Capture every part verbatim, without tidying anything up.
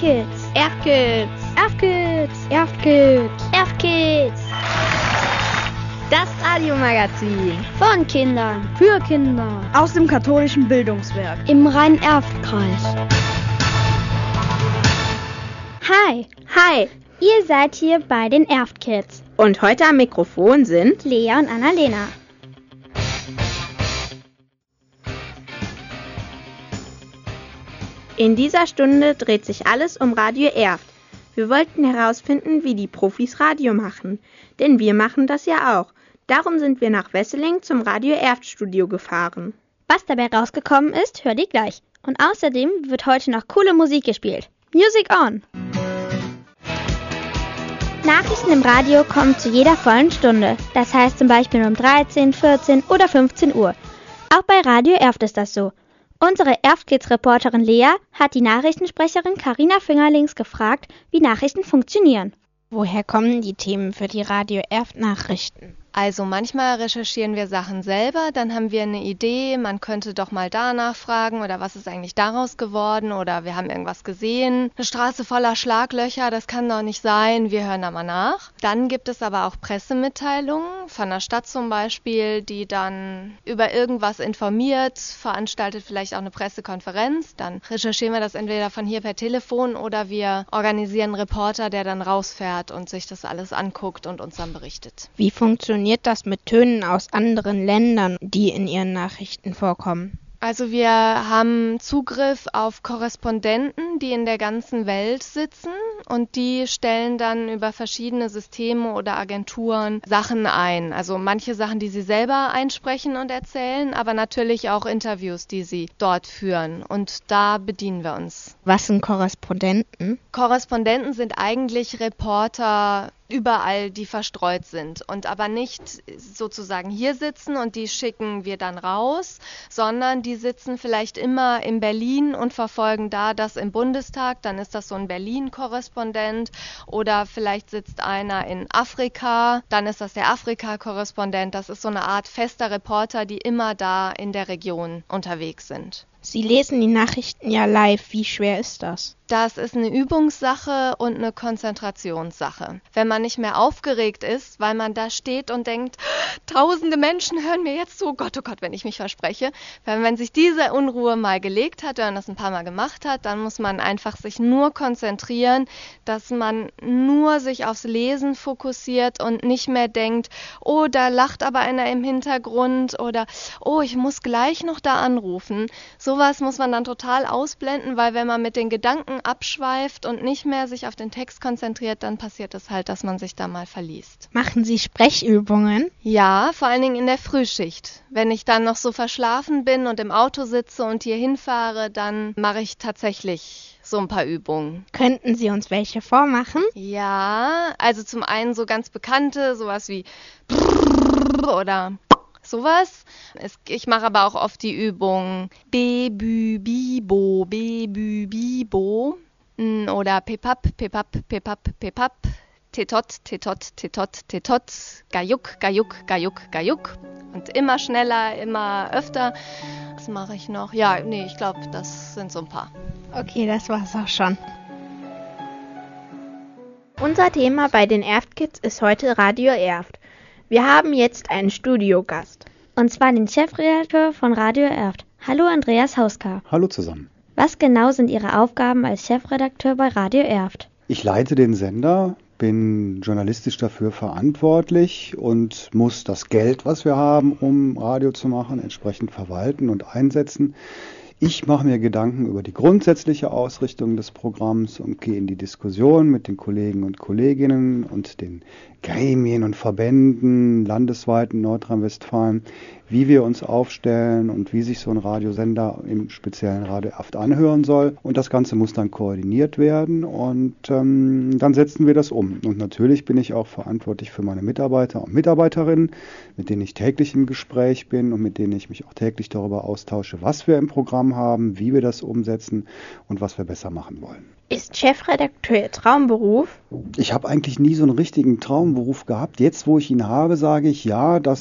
Erftkids. Erftkids. Erftkids. Erftkids. Erftkids. Das Radiomagazin. Von Kindern. Für Kinder. Aus dem katholischen Bildungswerk. Im Rhein-Erft-Kreis. Hi. Hi. Ihr seid hier bei den Erftkids. Und heute am Mikrofon sind Lea und Annalena. In dieser Stunde dreht sich alles um Radio Erft. Wir wollten herausfinden, wie die Profis Radio machen. Denn wir machen das ja auch. Darum sind wir nach Wesseling zum Radio Erft Studio gefahren. Was dabei rausgekommen ist, hört ihr gleich. Und außerdem wird heute noch coole Musik gespielt. Music on! Nachrichten im Radio kommen zu jeder vollen Stunde. Das heißt zum Beispiel um dreizehn, vierzehn oder fünfzehn Uhr. Auch bei Radio Erft ist das so. Unsere Erftkids-Reporterin Lea hat die Nachrichtensprecherin Carina Fingerlings gefragt, wie Nachrichten funktionieren. Woher kommen die Themen für die Radio Erft-Nachrichten? Also manchmal recherchieren wir Sachen selber, dann haben wir eine Idee, man könnte doch mal da nachfragen oder was ist eigentlich daraus geworden oder wir haben irgendwas gesehen. Eine Straße voller Schlaglöcher, das kann doch nicht sein, wir hören da mal nach. Dann gibt es aber auch Pressemitteilungen von der Stadt zum Beispiel, die dann über irgendwas informiert, veranstaltet vielleicht auch eine Pressekonferenz. Dann recherchieren wir das entweder von hier per Telefon oder wir organisieren einen Reporter, der dann rausfährt und sich das alles anguckt und uns dann berichtet. Wie funktioniert das mit Tönen aus anderen Ländern, die in Ihren Nachrichten vorkommen? Also wir haben Zugriff auf Korrespondenten, die in der ganzen Welt sitzen und die stellen dann über verschiedene Systeme oder Agenturen Sachen ein. Also manche Sachen, die sie selber einsprechen und erzählen, aber natürlich auch Interviews, die sie dort führen und da bedienen wir uns. Was sind Korrespondenten? Korrespondenten sind eigentlich Reporter überall, die verstreut sind und aber nicht sozusagen hier sitzen und die schicken wir dann raus, sondern die sitzen vielleicht immer in Berlin und verfolgen da das im Bundestag, dann ist das so ein Berlin-Korrespondent oder vielleicht sitzt einer in Afrika, dann ist das der Afrika-Korrespondent, das ist so eine Art fester Reporter, die immer da in der Region unterwegs sind. Sie lesen die Nachrichten ja live, wie schwer ist das? Das ist eine Übungssache und eine Konzentrationssache. Wenn man nicht mehr aufgeregt ist, weil man da steht und denkt, tausende Menschen hören mir jetzt zu, oh Gott, oh Gott, wenn ich mich verspreche. Wenn man sich diese Unruhe mal gelegt hat, wenn man das ein paar Mal gemacht hat, dann muss man einfach sich nur konzentrieren, dass man nur sich aufs Lesen fokussiert und nicht mehr denkt, oh, da lacht aber einer im Hintergrund oder oh, ich muss gleich noch da anrufen. Sowas muss man dann total ausblenden, weil wenn man mit den Gedanken abschweift und nicht mehr sich auf den Text konzentriert, dann passiert es halt, dass man sich da mal verliest. Machen Sie Sprechübungen? Ja, vor allen Dingen in der Frühschicht. Wenn ich dann noch so verschlafen bin und im Auto sitze und hier hinfahre, dann mache ich tatsächlich so ein paar Übungen. Könnten Sie uns welche vormachen? Ja, also zum einen so ganz bekannte, sowas wie oder sowas. Es, ich mache aber auch oft die Übung Be-Bü, Bibo, Be-Bü, Bibo oder Pepap, Pepap, Pepap, Pepap, Tetot, Tetot, Tetot, Tetot, Gajuk, Gajuk, Gajuk, Gajuk und immer schneller, immer öfter. Was mache ich noch? Ja, nee, ich glaube, das sind so ein paar. Okay, das war's auch schon. Unser Thema bei den Erftkids ist heute Radio Erft. Wir haben jetzt einen Studiogast. Und zwar den Chefredakteur von Radio Erft. Hallo Andreas Hauska. Hallo zusammen. Was genau sind Ihre Aufgaben als Chefredakteur bei Radio Erft? Ich leite den Sender, bin journalistisch dafür verantwortlich und muss das Geld, was wir haben, um Radio zu machen, entsprechend verwalten und einsetzen. Ich mache mir Gedanken über die grundsätzliche Ausrichtung des Programms und gehe in die Diskussion mit den Kollegen und Kolleginnen und den Gremien und Verbänden landesweit in Nordrhein-Westfalen, wie wir uns aufstellen und wie sich so ein Radiosender im speziellen Radio Erft anhören soll. Und das Ganze muss dann koordiniert werden und ähm, dann setzen wir das um. Und natürlich bin ich auch verantwortlich für meine Mitarbeiter und Mitarbeiterinnen, mit denen ich täglich im Gespräch bin und mit denen ich mich auch täglich darüber austausche, was wir im Programm haben, wie wir das umsetzen und was wir besser machen wollen. Ist Chefredakteur Ihr Traumberuf? Ich habe eigentlich nie so einen richtigen Traumberuf gehabt. Jetzt, wo ich ihn habe, sage ich, ja, das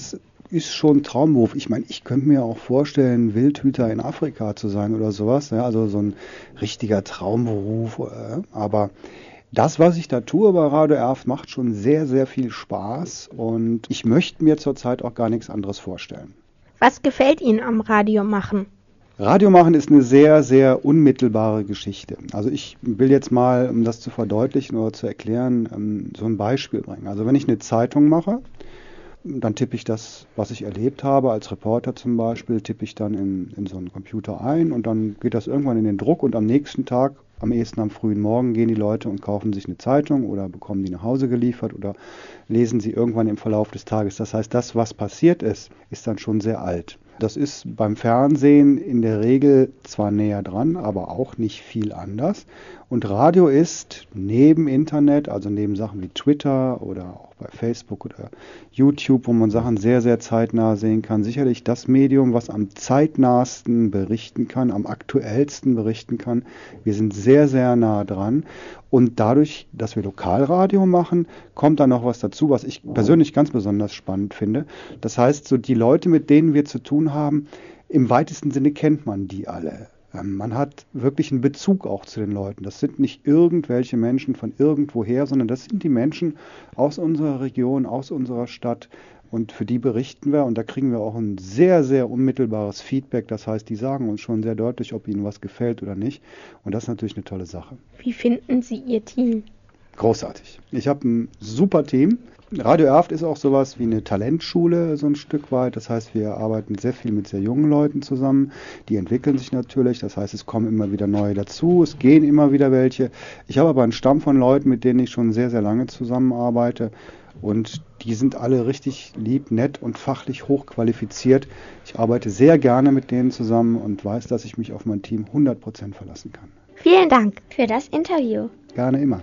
ist schon ein Traumberuf. Ich meine, ich könnte mir auch vorstellen, Wildhüter in Afrika zu sein oder sowas. Ja, also so ein richtiger Traumberuf. Äh, aber das, was ich da tue bei Radio Erft, macht schon sehr, sehr viel Spaß. Und ich möchte mir zurzeit auch gar nichts anderes vorstellen. Was gefällt Ihnen am Radio machen? Radio machen ist eine sehr, sehr unmittelbare Geschichte. Also ich will jetzt mal, um das zu verdeutlichen oder zu erklären, so ein Beispiel bringen. Also wenn ich eine Zeitung mache, dann tippe ich das, was ich erlebt habe, als Reporter zum Beispiel, tippe ich dann in, in so einen Computer ein und dann geht das irgendwann in den Druck und am nächsten Tag, am ehesten am frühen Morgen, gehen die Leute und kaufen sich eine Zeitung oder bekommen die nach Hause geliefert oder lesen sie irgendwann im Verlauf des Tages. Das heißt, das, was passiert ist, ist dann schon sehr alt. Das ist beim Fernsehen in der Regel zwar näher dran, aber auch nicht viel anders. Und Radio ist neben Internet, also neben Sachen wie Twitter oder auch bei Facebook oder YouTube, wo man Sachen sehr, sehr zeitnah sehen kann, sicherlich das Medium, was am zeitnahsten berichten kann, am aktuellsten berichten kann. Wir sind sehr, sehr nah dran. Und dadurch, dass wir Lokalradio machen, kommt dann noch was dazu, was ich persönlich ganz besonders spannend finde. Das heißt, so die Leute, mit denen wir zu tun haben, im weitesten Sinne kennt man die alle. Man hat wirklich einen Bezug auch zu den Leuten. Das sind nicht irgendwelche Menschen von irgendwoher, sondern das sind die Menschen aus unserer Region, aus unserer Stadt. Und für die berichten wir und da kriegen wir auch ein sehr, sehr unmittelbares Feedback. Das heißt, die sagen uns schon sehr deutlich, ob ihnen was gefällt oder nicht. Und das ist natürlich eine tolle Sache. Wie finden Sie Ihr Team? Großartig. Ich habe ein super Team. Radio Erft ist auch sowas wie eine Talentschule, so ein Stück weit. Das heißt, wir arbeiten sehr viel mit sehr jungen Leuten zusammen. Die entwickeln sich natürlich. Das heißt, es kommen immer wieder neue dazu. Es gehen immer wieder welche. Ich habe aber einen Stamm von Leuten, mit denen ich schon sehr, sehr lange zusammenarbeite. Und die sind alle richtig lieb, nett und fachlich hochqualifiziert. Ich arbeite sehr gerne mit denen zusammen und weiß, dass ich mich auf mein Team hundert Prozent verlassen kann. Vielen Dank für das Interview. Gerne immer.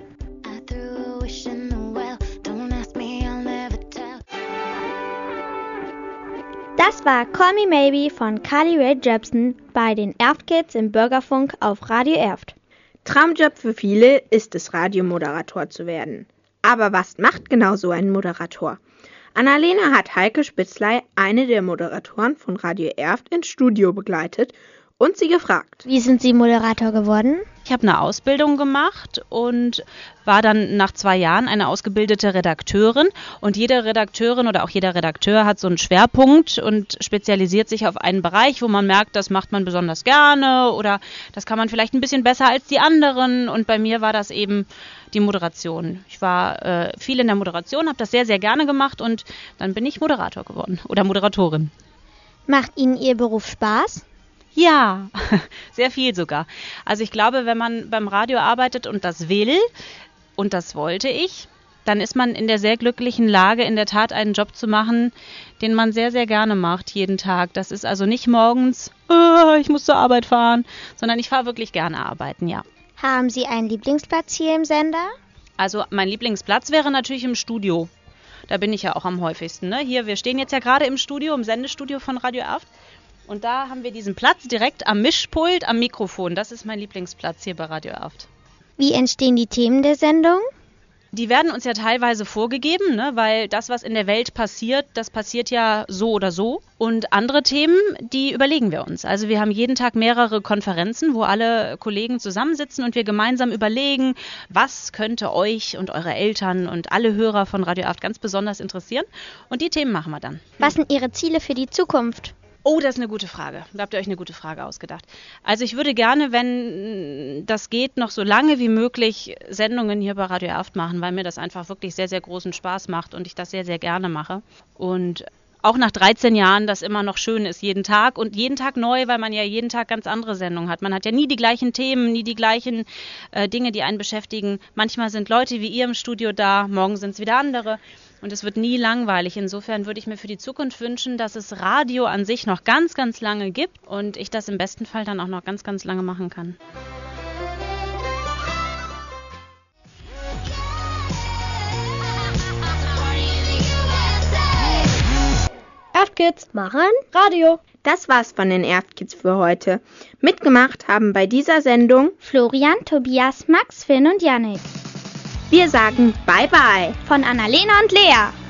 Das war Call Me Maybe von Carly Rae Jepsen bei den Erft Kids im Bürgerfunk auf Radio Erft. Traumjob für viele ist es, Radiomoderator zu werden. Aber was macht genau so ein Moderator? Annalena hat Heike Spitzley, eine der Moderatoren von Radio Erft, ins Studio begleitet und sie gefragt. Wie sind Sie Moderator geworden? Ich habe eine Ausbildung gemacht und war dann nach zwei Jahren eine ausgebildete Redakteurin. Und jede Redakteurin oder auch jeder Redakteur hat so einen Schwerpunkt und spezialisiert sich auf einen Bereich, wo man merkt, das macht man besonders gerne oder das kann man vielleicht ein bisschen besser als die anderen. Und bei mir war das eben die Moderation. Ich war äh, viel in der Moderation, habe das sehr, sehr gerne gemacht und dann bin ich Moderator geworden oder Moderatorin. Macht Ihnen Ihr Beruf Spaß? Ja, sehr viel sogar. Also ich glaube, wenn man beim Radio arbeitet und das will, und das wollte ich, dann ist man in der sehr glücklichen Lage, in der Tat einen Job zu machen, den man sehr, sehr gerne macht, jeden Tag. Das ist also nicht morgens, oh, ich muss zur Arbeit fahren, sondern ich fahre wirklich gerne arbeiten, ja. Haben Sie einen Lieblingsplatz hier im Sender? Also mein Lieblingsplatz wäre natürlich im Studio. Da bin ich ja auch am häufigsten. Ne? Hier, wir stehen jetzt ja gerade im Studio, im Sendestudio von Radio Erft. Und da haben wir diesen Platz direkt am Mischpult, am Mikrofon. Das ist mein Lieblingsplatz hier bei Radio Erft. Wie entstehen die Themen der Sendung? Die werden uns ja teilweise vorgegeben, ne, weil das, was in der Welt passiert, das passiert ja so oder so. Und andere Themen, die überlegen wir uns. Also wir haben jeden Tag mehrere Konferenzen, wo alle Kollegen zusammensitzen und wir gemeinsam überlegen, was könnte euch und eure Eltern und alle Hörer von Radio Erft ganz besonders interessieren. Und die Themen machen wir dann. Was sind Ihre Ziele für die Zukunft? Oh, das ist eine gute Frage. Da habt ihr euch eine gute Frage ausgedacht. Also ich würde gerne, wenn das geht, noch so lange wie möglich Sendungen hier bei Radio Erft machen, weil mir das einfach wirklich sehr, sehr großen Spaß macht und ich das sehr, sehr gerne mache. Und auch nach dreizehn Jahren das immer noch schön ist, jeden Tag und jeden Tag neu, weil man ja jeden Tag ganz andere Sendungen hat. Man hat ja nie die gleichen Themen, nie die gleichen äh, Dinge, die einen beschäftigen. Manchmal sind Leute wie ihr im Studio da, morgen sind es wieder andere. Und es wird nie langweilig. Insofern würde ich mir für die Zukunft wünschen, dass es Radio an sich noch ganz, ganz lange gibt und ich das im besten Fall dann auch noch ganz, ganz lange machen kann. Erft Kids machen Radio. Das war's von den Erft Kids für heute. Mitgemacht haben bei dieser Sendung Florian, Tobias, Max, Finn und Jannik. Wir sagen Bye Bye von Annalena und Lea.